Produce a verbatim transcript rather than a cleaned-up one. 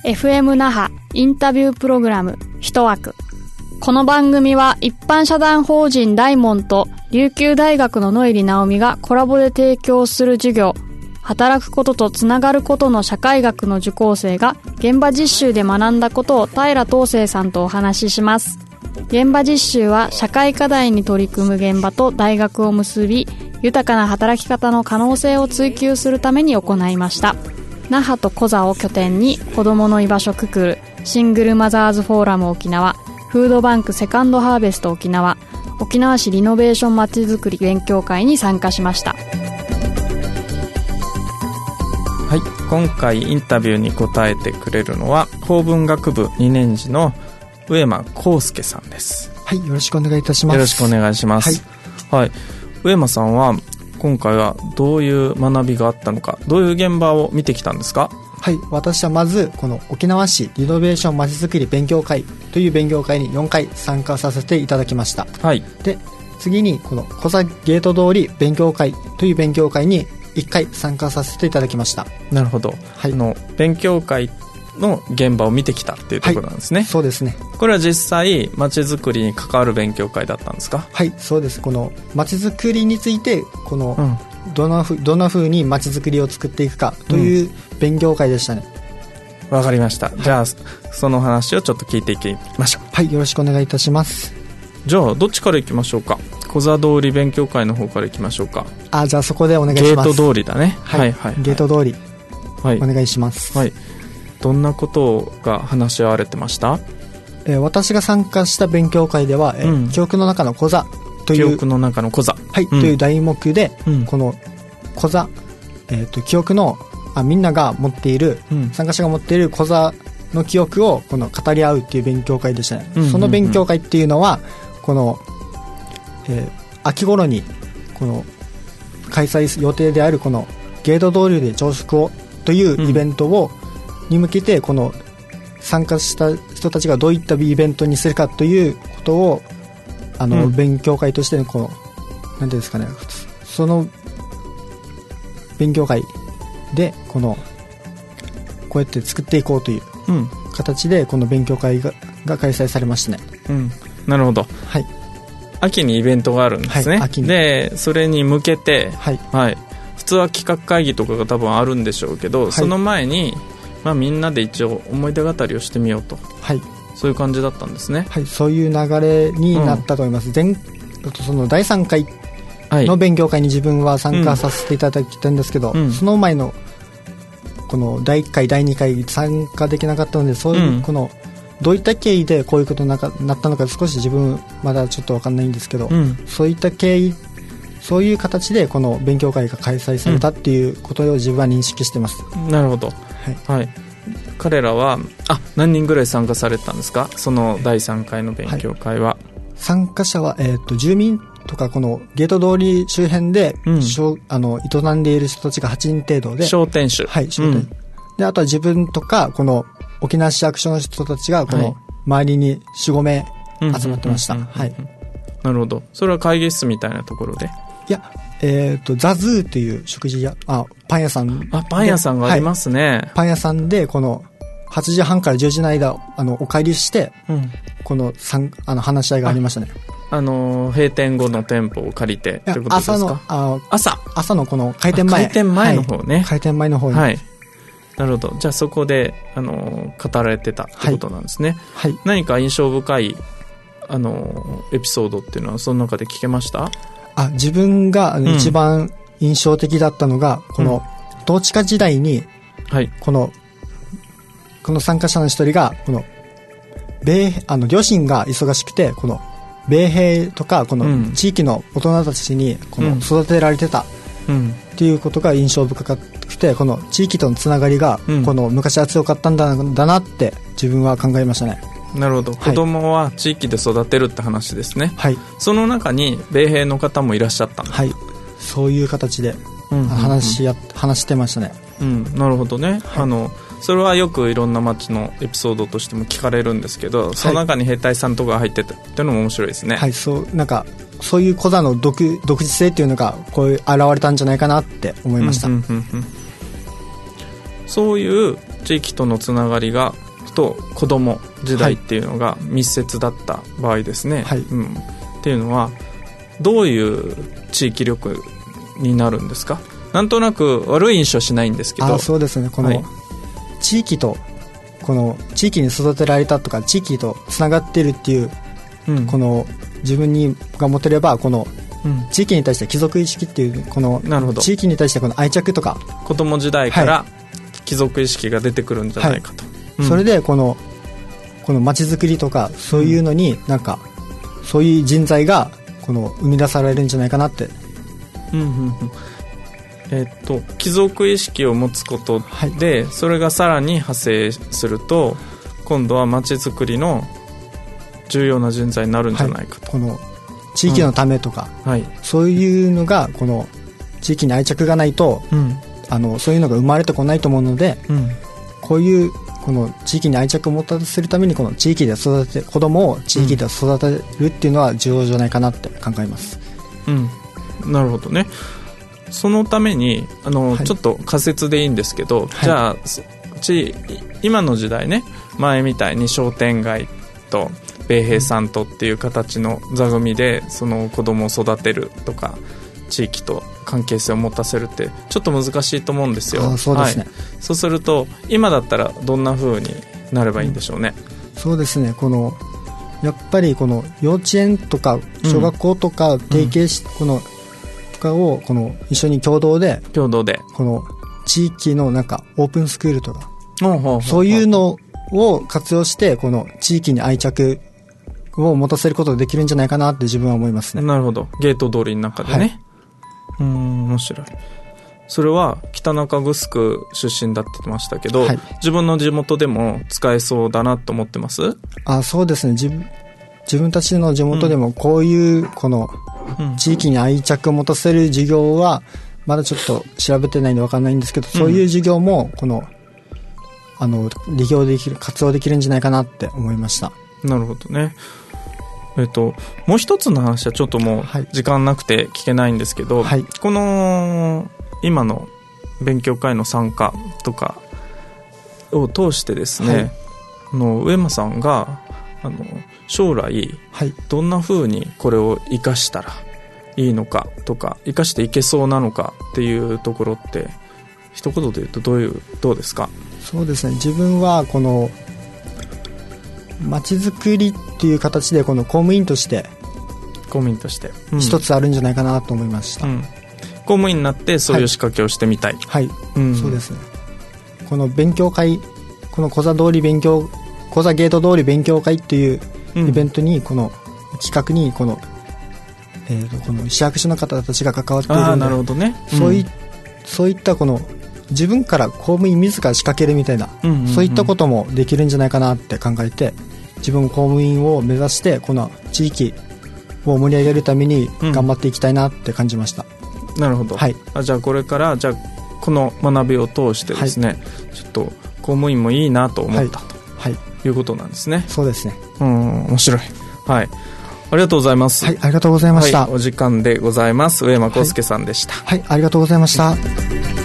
エフエム 那覇インタビュープログラム一枠。この番組は一般社団法人大門と琉球大学の野入直美がコラボで提供する授業、働くこととつながることの社会学の受講生が現場実習で学んだことを平東生さんとお話しします。現場実習は社会課題に取り組む現場と大学を結び、豊かな働き方の可能性を追求するために行いました。那覇とコザを拠点に子どもの居場所くくるシングルマザーズフォーラム沖縄、フードバンクセカンドハーベスト沖縄、沖縄市リノベーションまちづくり勉強会に参加しました。 はい、今回インタビューに答えてくれるのは法文学部にねん次の上間康介さんです。 はい、よろしくお願いいたします。 よろしくお願いします。はい、はい、上間さんは今回はどういう学びがあったのか、どういう現場を見てきたんですか？ はい、私はまずこの沖縄市リノベーションまちづくり勉強会という勉強会によんかい参加させていただきました。はい、で次にこのコザゲート通り勉強会という勉強会にいっかい参加させていただきました。 なるほど、はい、あの勉強会の現場を見てきたっていうところなんですね。はい、 そうですね。 これは実際まちづくりに関わる勉強会だったんですか？ はい、そうです。このまちづくりについてこの、うんどんなふどんな風にまちづくりを作っていくかという勉強会でしたね。 わ、うん、かりました。じゃあその話をちょっと聞いていきましょう。 はい、よろしくお願いいたします。 じゃあどっちからいきましょうか？コザ通り勉強会の方からいきましょうか。 あ、じゃあそこでお願いします。 ゲート通りだね。 はい、はいはいはい、ゲート通り、はい、お願いします。 はい、どんなことが話し合われてました？ えー、私が参加した勉強会では、えーうん、記憶の中のコザという記憶の中のコザ、 はい、うん、という題目で、うん、このコザ、えー、と記憶のあみんなが持っている、うん、参加者が持っているコザの記憶をこの語り合うっていう勉強会でしたね。うんうんうん、その勉強会っていうのはこの、えー、秋頃にこの開催予定であるこのゲート通りで朝食をというイベントを、うん、に向けてこの参加した人たちがどういったイベントにするかということをあの、うん、勉強会としてのこのなんていうんですかね、その勉強会でこのこうやって作っていこうという形でこの勉強会 が, が開催されましたね。 うん、なるほど。はい、秋にイベントがあるんですね。はい、秋にでそれに向けて、はいはい、普通は企画会議とかが多分あるんでしょうけど、はい、その前に、まあ、みんなで一応思い出語りをしてみようと、はい、そういう感じだったんですね。 はい、そういう流れになったと思います。うん、前そのだいさんかいの勉強会に自分は参加させていただきたいんですけど、うん、その前のこのだいいっかいだいにかい参加できなかったので、そういうこのどういった経緯でこういうことになったのか少し自分まだちょっと分かんないんですけど、うん、そういった経緯そういう形でこの勉強会が開催されたっていうことを自分は認識してます。 うん、なるほど、はいはい、彼らはあ何人ぐらい参加されたんですか？そのだいさんかいの勉強会は。はい、 参加者は、えー、と住民とかこのゲート通り周辺で、うん、あの営んでいる人たちがはちにん程度で商店主、 はい、商店、うん、であとは自分とかこの沖縄市役所の人たちがこの周りに よん、ごめい集まってました。はい、 なるほど。それは会議室みたいなところで？ いや、えー、とザズーという食事屋あパン屋さんあパン屋さんがありますね。はい、 パン屋さんでこのはちじはんからじゅうじの間あのお帰りして、うん、このあの話し合いがありましたね。 あの閉店後の店舗を借りてということですか？ 朝のあ朝朝のこの開店前開店前の方ね、はい、 開店前の方に、 はい、なるほど。じゃあそこであの語られてたってことなんですね。はい、何か印象深いあのエピソードっていうのはその中で聞けました？ あ自分があの、うん、一番印象的だったのがこの、うん、統治下時代に、はい、このこの参加者の一人がこの米あの両親が忙しくてこの米兵とかこの地域の大人たちにこの育てられてたっていうことが印象深くて、この地域とのつながりがこの昔は強かったんだなって自分は考えましたね。 なるほど。子供は地域で育てるって話ですね。はい、その中に米兵の方もいらっしゃったんだ。 はい、そういう形で話しや、うんうんうん、話してましたね。 うん、なるほどね。はい、あのそれはよくいろんな町のエピソードとしても聞かれるんですけど、その中に兵隊さんとか入ってたっていうのも面白いですね。 はい、そうなんかそういうコザの 独, 独自性っていうのがこういう現れたんじゃないかなって思いました。うんうんうんうん、 そういう小地域とのつながりがと子供時代っていうのが密接だった場合ですね、はいうん、っていうのはどういう地域力になるんですか？なんとなく悪い印象しないんですけど。 あそうですね、この地域と、はい、この地域に育てられたとか地域とつながっているっていう、うん、この自分にが持てればこの地域に対して帰属意識っていうこの地域に対してこの愛着とか子供時代から帰属意識が出てくるんじゃないかと、はいうん、 それでこのこの街づくりとかそういうのになんかそういう人材がこの生み出されるんじゃないかなって、 うんうんうんえー、っと帰属意識を持つことで、はい、それがさらに派生すると今度は街づくりの重要な人材になるんじゃないかと、はい、 この地域のためとか、うんはい、そういうのがこの地域に愛着がないと、うん、あのそういうのが生まれてこないと思うので、うん、こういうこの地域に愛着を持たせるためにこの地域で育て子供を地域で育てるっていうのは重要じゃないかなって考えます、 うんうん、なるほどね。そのためにあの、はい、ちょっと仮説でいいんですけど、はい、じゃあち今の時代ね前みたいに商店街と米兵さんとっていう形の座組でその子供を育てるとか地域と関係性を持たせるってちょっと難しいと思うんですよ。 あそうですね、 はい、そうすると今だったらどんな風になればいいんでしょうね、 うん、そうですねこのやっぱりこの幼稚園とか小学校とか提携し、うん、このとかをこの一緒に共同で共同でこの地域のなんかオープンスクールとかそういうのを活用してこの地域に愛着を持たせることができるんじゃないかなって自分は思いますね。 なるほど。ゲート通りの中でね、はい、うーん面白い。それは北中城出身だって言ってましたけど、はい、自分の地元でも使えそうだなと思ってます？ あそうですね 自, 自分たちの地元でもこういうこの地域に愛着を持たせる授業はまだちょっと調べてないんで分かんないんですけど、そういう授業もこのあの利用できる活用できるんじゃないかなって思いました。 なるほどね。えっと、もう一つの話はちょっともう時間なくて聞けないんですけど、はい、この今の勉強会の参加とかを通してですね、はい、あの上間さんがあの将来、はい、どんな風にこれを生かしたらいいのかとか生かしていけそうなのかっていうところって一言で言うとどういうどうですか？ そうですね、自分はこの街づくりっていう形でこの公務員として公務員として一つあるんじゃないかなと思いました、うんうん、 公務員になってそういう仕掛けをしてみたい。 はい、はいうん、そうですね。この勉強会この小座通り勉強小座ゲート通り勉強会っていうイベントに、うん、この企画にこの、えー、とこの市役所の方たちが関わっているので、 あなるほどね、 うん、そういそういったこの自分から公務員自ら仕掛けるみたいな、うんうんうん、そういったこともできるんじゃないかなって考えて自分も公務員を目指してこの地域を盛り上げるために頑張っていきたいなって感じました、 うん、なるほど、はい、あじゃあこれからじゃあこの学びを通してですね、はい、ちょっと公務員もいいなと思った、はいはい、ということなんですね。 そうですね。 うん面白い。はいありがとうございます。 はいありがとうございました、はい、 お時間でございます。上間康介さんでした。 はい、はい、ありがとうございました。